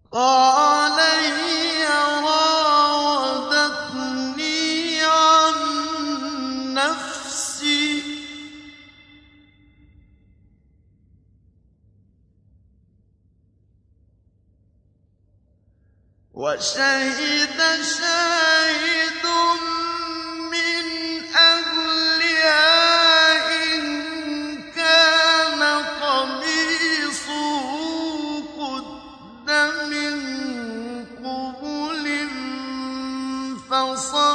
قَالَ هِيَ رَاوَدَتْنِي عَن نَّفْسِي ۚ وَشَهِدَ شَاهِدٌ مِّنْ أَهْلِهَا إِن كَانَ قَمِيصُهُ قُدَّ مِن قُبُلٍ فَصَدَقَتْ